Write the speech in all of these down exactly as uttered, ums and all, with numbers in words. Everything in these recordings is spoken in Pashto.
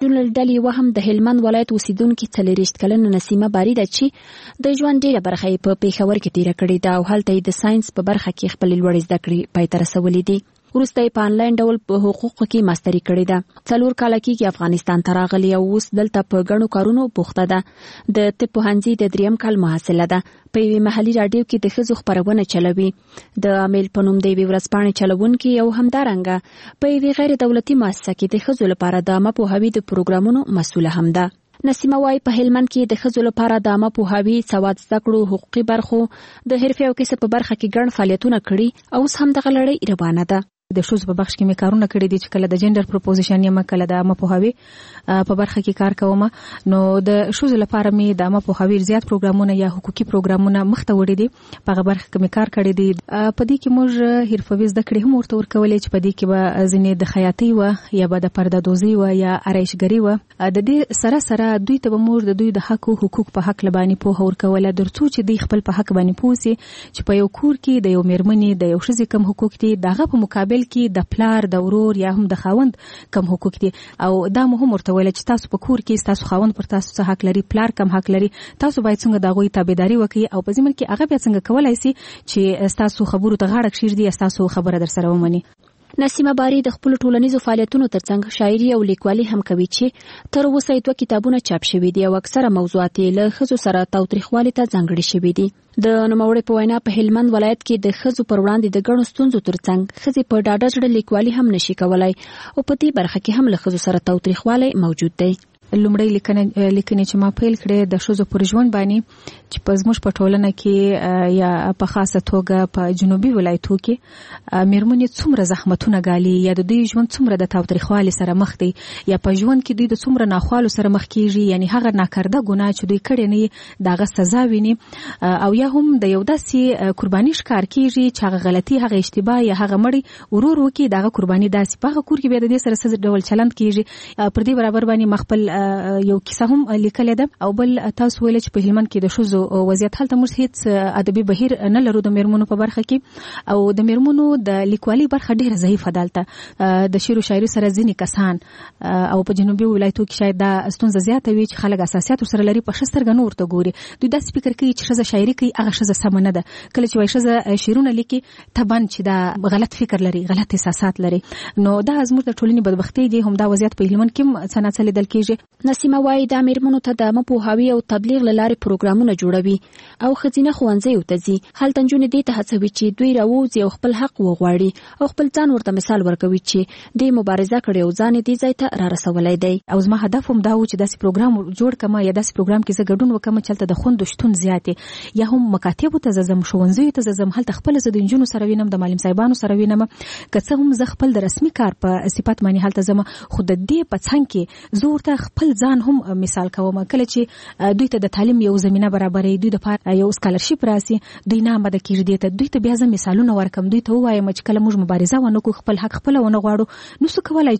نجونو ډلې یوه هم د هلمند ولایت اوسیدونکې څلېرویشت کلنه نسیمه باري ده چې د ژوند ډېره برخه یې په پېښور کې تېره کړې ده او هلته یې د ساینس په برخه کې خپلې لوړې زده کړې پای ته رسولې دي. وروسته یې په انلاین ډول په حقوقو کې ماستري کړې ده. څلور کاله کېږي افغانستان ته راغلې او اوس دلته په ګڼو کارونو بوخته ده. د طب پوهنځي د دریم کال محصله ده. په یوې محلي راډیو کې د ښځو خپرونه چلوي. د امیل په نوم د یوې ورځپاڼې چلوونکې او همدارنګه په یوې غیر دولتي مؤسسه کې د ښځو لپاره د عامه پوهاوي د پروګرامونو مسؤله هم ده. نسیمه وايي په هلمند کې د ښځو لپاره د عامه پوهاوي، سواد زده کړو، حقوقي برخو، د حرفې او کسب په برخه کې ګڼ فعالیتونه کړي او اوس هم دغه لړۍ روانه ده. د ښځو په بخش کې مې کارونه کړي دي چې کله د جنډر پروپوزیشن یم، کله د عامه پوهاوي په برخه کې کار کوم. نو د ښځو لپاره مې د عامه پوهاوي زیات پروګرامونه یا حقوقي پروګرامونه مخته وړي دي. په هغه برخه کې مې کار کړی دی. په دې کې موږ حرفوي زده کړې هم ورته ورکولې چې په دې کې به ځینې د خیاطۍ و یا به د پردهدوزي و یا آرایشګري و. د دې سره سره دوی ته به موږ د دوی د حق او حقوق په حق لبانې پوهه ورکوله، ترڅو چې دوی خپل په حق باندې پوه سي چې په یو کور کې د یو میرمنې د یو ښځې کوم حقوق دي، دغه په مقابل کې د پلار، د ورور یا هم د خاوند کم حقوق دي. او دا مو هم ورته ویل چې تاسو په کور کې تاسو خاوند پر تاسو څه حق لري، پلار کم حق لري، تاسو باید څنګه د هغوی تابعداري وکړئ او په ضمن کې هغه بیا څنګه کولای شي چې تاسو خبرو ته غاړه کښیږدي، تاسو خبره در سره ومني. نسیمه باري د خپل ټولنیزو فعالیتونو ترڅنګ شاعري او لیکوالي هم کوي چې تر اوسه یې دوه کتابونه چاپ شوي دي او اکثره موضوعات یې له ښځو سره تاوتریخوالي ته ځانګړي شوي دي. د نوموړې په وینا په هلمند ولایت کې د ښځو پر وړاندې د ګڼو ستونزو ترڅنګ ښځې په ډاډه زړه لیکوالي هم نشي کولای او په دې برخه کې هم له ښځو سره تاوتریخوالی موجود دی. لومړی لیکنې لیکنې چې ما پیل کړې د ښځو پر ژوند باندې چې په زموږ په ټولنه کې یا په خاصه توګه په جنوبي ولایتو کې میرمنې څومره زحمتونه ګالي یا د دوی ژوند څومره د تاوتریخوالي سره مخ دی یا په ژوند کې دوی د څومره ناخوالو سره مخ کیږي، یعنی هغه ناکرده ګناه چې دوی کړی نه دغه سزا ویني او یا هم د یو داسې قرباني ښکار کیږي چې هغه غلطي، هغه اشتباه یا هغه مړی ورور وکي دغه قرباني داسې په هغه کور کې بیا د دې سره څه ډول چلند کیږي. پر دې برابر باندې مخبل یو کیسه هم لیکلې ده او بل تاسو ویل چې په هلمند کې د ښځو وضعیت هلته موږ هیڅ ادبي بهیر نه لرو د میرمنو په برخه کې او د میرمنو د لیکوالي برخه ډیره ضعیفه ده. دلته د شعر او شاعري سره ځینې کسان او په جنوبي ولایتو کې شاید دا ستونزه زیاته وي چې خلک اساسیات سره لري، په ښه سترګه نه ورته ګوري. دوی داسې فکر کوي چې ښځه شاعري کوي هغه ښځه سمه نه ده. کله چې وایي ښځه شعرونه لیکي طبعا چې دا غلط فکر لري، غلط احساسات لري. نو دا زموږ د ټولنې بدبختي دی، هم دا وضعیت په هلمند کې څه ناڅه لیدل کېږي. نسیمه وايي دا میرمنو ته د عامه پوهاوي او تبلیغ له لارې پروګرامونه جوړوي او ښځینه ښوونځیو ته ځي. هلته نجونې دې ته هڅوي چې دوی راووځي او خپل حق وغواړي او خپل ځان ورته مثال ورکوي چې دې مبارزه کړې او ځان دې ځای ته را رسولی دی. او زما هدف هم دا و چې داسې پروګرام جوړ کړم یا داسې پروګرام کې زه ګډون وکړم چې هلته د خوندو شتون زیات یا هم مکاتبو ته ځم، ښوونځیو ته ځم، هلته خپل زه د نجونو سره وینم، د معلم صاحبانو سره وینم. که څه هم زه خپل د رسمي کار په صفت باندې هلته ځم، خو د دې په څنګ کې زه ورته خپل ځان هم مثال کوم. کله چې دوی ته د تعلیم یو زمينه برابرې، دوی د پاره یو سکالرشپ راسي، دوی نه آماده کیږي دي ته دوی ته بیا ځم مثالونه ورکم، دوی ته وایم چې کله موږ مبارزه ونکو خپل حق خپل ونه غواړو نو څه کولای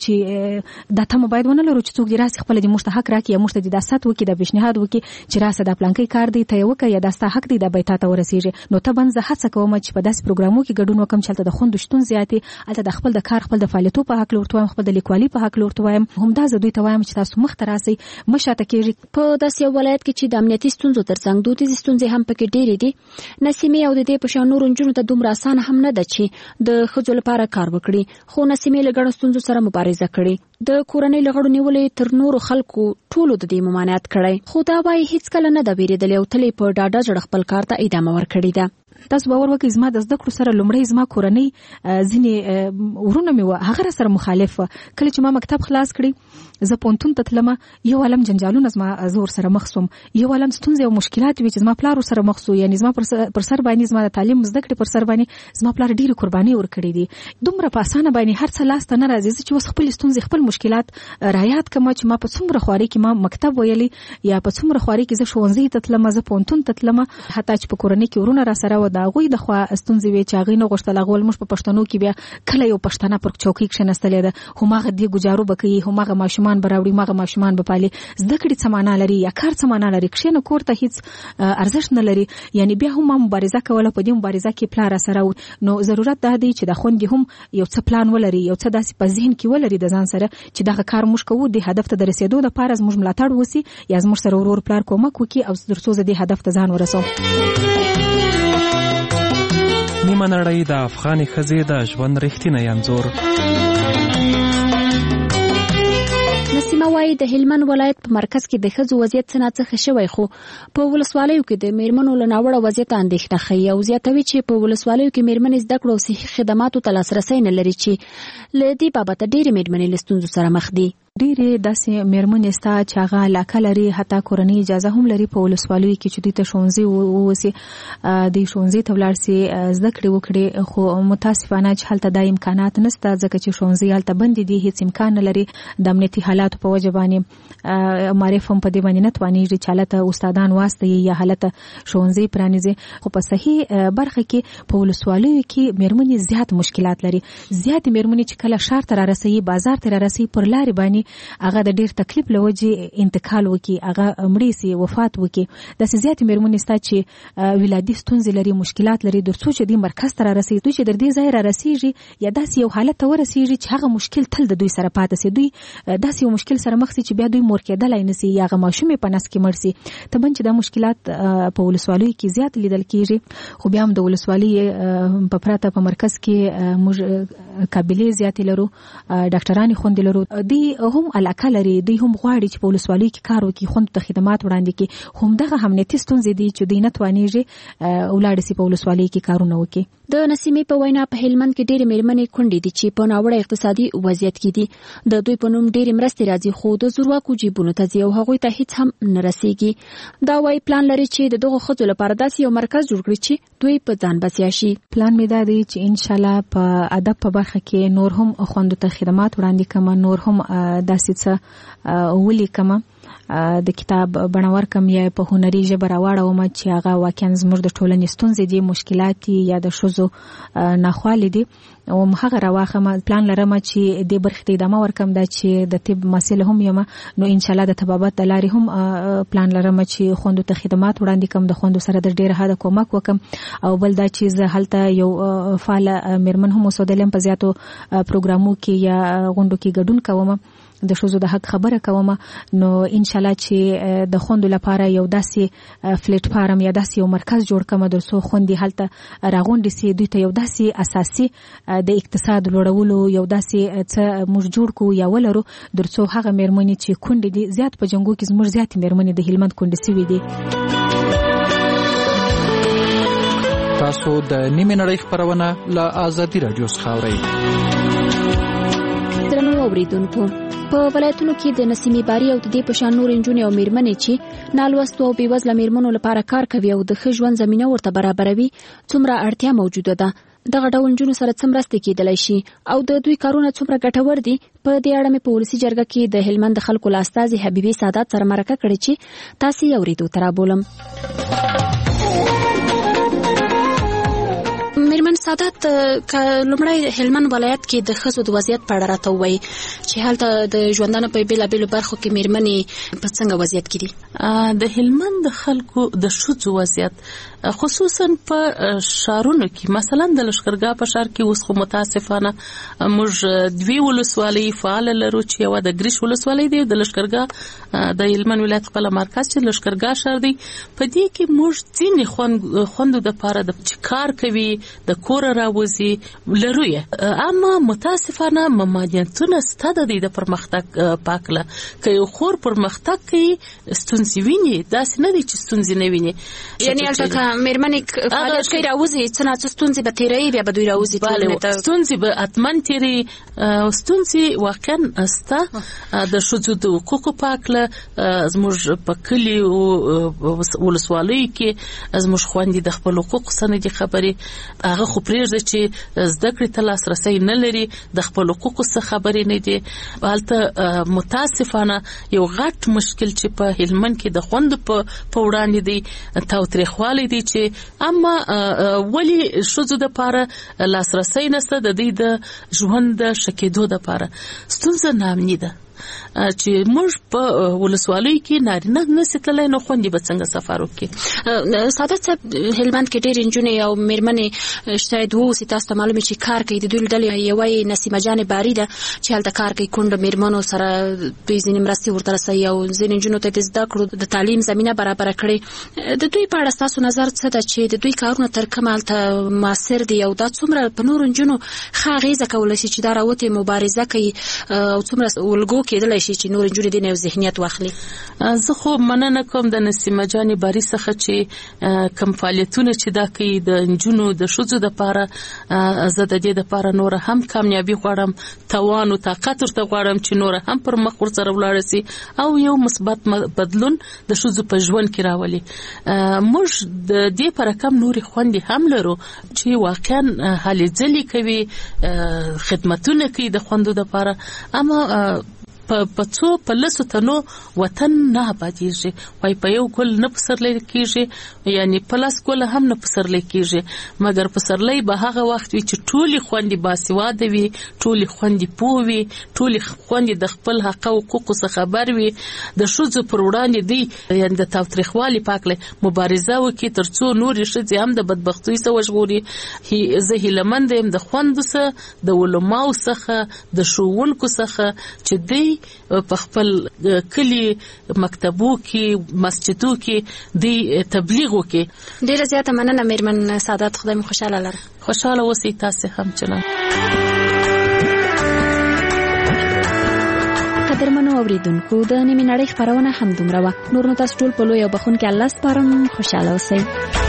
چې دا ته موبایل ونه لرو چې څوک دې راسي خپل دې مشته حق راکړي یا مشته دې داسات وکړي د پیشنهاد وکړي چې راسه د پلانکي کار دی ته وکړه یا داستا حق دی د بیت ته ورسیږي. نو ته بنځه هڅه کوم چې په داس پروګرامو کې ګډون وکم چې د خوند شتون زیاتي، البته د خپل د کار خپل د فعالیتو په حق لورته وایم، خپل د لیکوالي په حق لورته وایم، هم دا زه دوی ته وایم چې تاسو مخ ته راسي مشاته کېږي. په داسې یو ولایت کې چې د امنیتي ستونزو ترڅنګ دودیزې ستونزې هم پکې ډېرې دي، نسیمې او د دې په شان نورو نجونو ته دومره اسانه هم نه ده چې د ښځو لپاره کار وکړي. خو نسیمې له ګڼو ستونزو سره مبارزه کړې، د کورنۍ له غړو نیولې تر نورو خلکو ټولو د دې ممانعت کړی، خو دا وایي هیڅکله نه ده ویرېدلې او تل یې په ډاډه زړه خپل کار ته ادامه ورکړې ده. تاسو باور وکړئ زما د زده کړو سره لومړی زما کورنۍ ځینې ورونه مې وه هغه سره مخالف وه. کله چې ما مکتب خلاص کړی زه پوهنتون ته تلم، یو عالم جنجالونه زما زه ورسره مخ سوم، یو عالم ستونزې او مشکلات وي چې زما پلار ورسره مخ سو، یعنې زما پر سر باندې زما د تعلیم زده کړې پر سر باندې زما پلار ډېرې قربانۍ ورکړې دي. دومره په اسانه باندې هر څه لاس ته نه راځي. زه چې اوس خپلې ستونزې خپل مشکلات رایاد کړم چې ما په څومره خوارۍ کې ما مکتب ویلی یا په څومره خوارۍ کې زه ښوونځي ته تلم، زه پوهنتون ته تلم، حتی چې په کورنۍ کې ورونه را سره و دا غوي د خوا ستونزې وي چې هغه نه غوښتل غول موږ په پښتنو کې بیا کله یو پښتنه پر چوکۍ کښنستلې ده همغه دی ګجارو بکې همغه ماشومان براوړي مغه ماشومان به پالي زده کړې سمانه لري یا کار سمانه لري کښنه کور ته هیڅ ارزښت نه لري یعنی بیا هم مبارزه کوله په دې مبارزه کې پلار سره نو ضرورت ده دی چې د خوندې هم یو څه پلان ولري یو څه داسې په ذهن کې ولري د ځان سره چې دغه کار موږ کوو د هدف ته د رسیدو لپاره زموږ ملاتړ وسی یا زموږ سره ورور پلار کومک وکړي او ترڅو زه د هدف ته ځان ورسوم. نیمه نړۍ د افغان ښځې د ژوند رښتینی انځور. نسیمه وايي د هلمند ولایت په مرکز کې د ښځو وضعیت څه ناڅه شوی خو په ولسوالیو کې د میرمنو له ناوړه وضعیت اندېښنه ښیي او زیاتوي چې په ولسوالیو کې میرمنې زده کړو او صحي خدماتو ته لاسرسی نه لري چې له دې بابته ډېرې میرمنې له ستونزو سره مخ دي. ډېرې داسې میرمنې ستا چې هغه علاقه لري حتی کورنۍ اجازه هم لري په ولسوالیو کې چې دوی ته ښوونځي ووسي دوی ښوونځي ته ولاړ سي زده کړې وکړي خو متاسفانه چې هلته دا امکانات نشته ځکه چې ښوونځي هلته بندې دي هیڅ امکان نه لري د امنیتي حالاتو په وجه باندې معرف هم په دې باندې نه توانېږي چې هلته استادان واستوي یا هلته ښوونځي پرانیزي خو په صحیح برخه کې په ولسوالیو کې میرمنې زیات مشکلات لري زیات میرمنې چې کله ښار ته رارسي بازار ته رارسي پر لارې باندې هغه د ډیر تکلیف لوجې انتقال وکي هغه مړی سي وفات وکي د زیات میرمنې ستا چې ولادي ستونزې لري مشکلات لري درڅو چې د مرکز ته رارسي دوی چې در دې ځای رارسيږي یا داسې یو حالت ته ورسیږي چې هغه مشکل تل د دوی سره پاتې سي دوی داسې یو مشکل سره مخ سي چې بیا دوی مور کېدلای نسي یا هغه ماشومې په نس کې مړ سي ته بن چې د مشکلات په ولسوالیو کې زیات لیدل کیږي خو بیا هم د ولسوالۍ په پراته په مرکز کې موږ قابلیت زیات لرو ډاکټرانو خوند لرو دی هم علاقه لري دوی هم غواړي چې په ولسوالۍ کې کار وکړي خوند ته خدمات وړاندې کړي هم دغه امنیتي ستونزې دي چې دوی نه توانېږي ولاړ سي په ولسوالۍ کې کارونه وکړي. د نسیمې په وینا په هلمند کې ډېرې میرمنې کونډې دي چې په ناوړه اقتصادي وضعیت کې دي د دوی په نوم ډېرې مرستې راځي خو د زورواکو جیبونو ته ځي او هغوی ته هیڅ هم نه رسیږي. دا وايي پلان لري چې د دغو ښځو لپاره داسې یو مرکز جوړ کړي چې دوی په ځان بسیا شي. پلان مې دا دی چې ان شاء الله په ادب په برخه کې نور هم خوندو ته خدمات وړاندې کوم نور هم داسې څه ولي کوم د کتاب بڼور کم یا په هنري ژبه راوړم چې هغه واقعا زموږ د ټولنې ستونزې دي مشکلات یا د ښځو ناخوالې دي او هغه راواخم پلان لرم چې د برخې ته ادامه ورکم دا چې د طب مسله هم یم نو ان شاء الله د طبابت د لارې هم پلان لرم چې خوندو ته خدمات وړاندې کوم د خوندو سره د ډېر حد کومک وکم او بل دا چې زه هلته یو فعال میرمن هم وسودلم په زیاتو پروګرامو کې یا غونډو کې ګډون کوم د ښځو د حق خبره کوم نو ان شاء الله چې د خوندو لپاره یو داسې پلیټ فارم یا داسې یو مرکز جوړ کړم درڅو خوندې هلته راغونډې سي دوی ته یو داسې اساسي د اقتصاد لوړولو یو داسې څه موږ جوړ کو یا ولرو درڅو هغه میرمنې چې کونډې دي زیات په جنګو کې زموږ زیات میرمنې د هلمند کونډې سوي دي. تاسو د نیمه نړۍ خبرونه له آزادي رادیو څخه اورئ. درنو اوریدونکو په ولایتونو کې د نسیمې باری او د دې په شان نور انجونې او میرمنې چې نالوستو او بېوزله میرمنو لپاره کار کوي او د ښه ژوند زمینه ورته برابروي څومره اړتیا موجوده ده دغه ډول انجونو سره څه مرسته کېدلی شي او د دوی کارونه څومره ګټور دي په دې اړه مې په ولسي جرګه کې د هلمند خلکو له استازي حبیبي سادات سره مرکه کړې چې تاسې یې اورېدو ته رابولم. میرمن سادات لومړی هلمند ولایت کې د ښځو د وضعیت په اړه راته ووایي چې هلته د ژوندانه په بېلابېلو برخو کې میرمنې په څنګه وضعیت کې دي؟ د هلمند د خلکو د ښځو وضعیت خصوصا په شارونو کې مثلا د لښکرګاه په شار کې اوس خو متاسفانه موږ دوی ولسوالۍ فعال لرو چې یو د ګریش ولسوالۍ دی د لښکرګاه د هلمند ولایت خپل مرکز چې لښکرګاه شار دی په دې کې موږ ځینې خوند خوندو د پاره د کار کوي د کور راوځي لرو یې اما متاسفانه ممانعتونه ستاده دي د پرمختګ پاکله که یو خور پرمختګ کوي ستونزې ویني داسې نه دي چې ستونزې نه ویني یعنی البته میرمنې فعالیت کوي راوځي څه نه څه ستونزې به تېروي بیا به دوی راوځي ستونزې به حتما تېروي ستونزې واقعا سته د ښځو د حقوقو پاکله زموږ په کلي ولسوالیو کې زموږ خویندې د خپل حقوقو څه نه دي خبرې هغه خو خو پرېږده چې زده کړې ته لاسرسی نه لري د خپل حقوقو څخه خبرې نه دي. هلته متاسفانه یو غټ مشکل چې په هلمند کې د خوندو په وړاندې دی تاوتریخوالی دی چې اما ولی ښځو دپاره لاسرسی نشته د دوی د ژوند د ښه کېدو دپاره. ستونزه ناامني ده چې موږ په ولسوالۍ کې نارینه نشي تللی نو خوندې به څنګه سفر وکړي. سعادت صاحب هلمند کې ډېرې نجونې او مېرمنې شاید ووسي تاسو ته معلومه چې کار کوي. د دوی له ډلې یوه یې نسیمه جانې باري ده چې هلته کار کوي. کونډه مېرمنو سره دوی ځینې مرستې ورته رسوي او ځینې نجونو ته د زده کړو د تعلیم زمینه برابره کړي. د دوی په اړه ستاسو نظر څه ده چې د دوی کارونه تر کومه هلته مؤثر دي او دا څومره په نورو نجونو ښه اغېزه کولی شي چې دا راوتې مبارزه کوي او څومره الګو کېدلی شي چې نور نجونې دې نه یو ذهنیت واخلي؟ زه خو مننه کوم د نسیمه جانې باري څخه چې کوم فعالیتونه چې دا کوي د نجونو د ښځو دپاره. زه د دې دپاره نوره هم کامیابي غواړم، توان او طاقت ورته غواړم چې نوره هم پر مخ ورسره ولاړه سي او یو مثبت بدلون د ښځو په ژوند کې راولي. موږ د دې پر کم نورې خوندې هم لرو چې واقعا هلې ځلې کوي، خدمتونه کوي د خوندو دپاره، اما په څو په لسو تنو وطن نه آبادېږي. وایي په یو ګل نه پسرلی کېږي، یعنی په لس ګله هم نه پسرلی کېږي، مګر پسرلی به هغه وخت وي چې ټولې خوندې باسواده وي، ټولې خوندې پوه وي، ټولې خوندې د خپل حق او حقوقو څخه خبر وي، د ښځو پر وړاندې دی یعنی د تاوتریخوالي پاکله مبارزه وکړي تر څو نورې ښځې هم د بدبختۍ څخه وژغوري. زه هیلهمنده یم د خوندو څخه، د علماو څخه، د ښوونکو څخه چې دی په خپل کلی مکتبو کې مسجدو کې دی تبلیغ وکړي. ډیره زیاته مننه مېرمن سعادت، خدای مو خوشاله لره. خوشاله اوسئ تاسو هم چنان. قدرمنو اوریدونکو د نیمې نړۍ خپرونه هم دومره وه. نور نو تاسو ټول په لوی او بخښونکي الله سپارم. خوشاله اوسئ.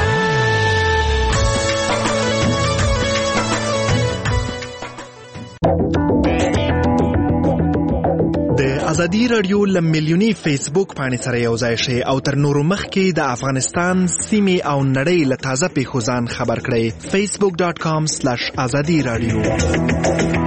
ازادي رادیو لمیلیونی فیسبوک باندې سره یو ځای شي او تر نورو مخکې د افغانستان سیمې او نړۍ له تازه پیښو ځان خبر کړئ. facebook dot com slash azadi radio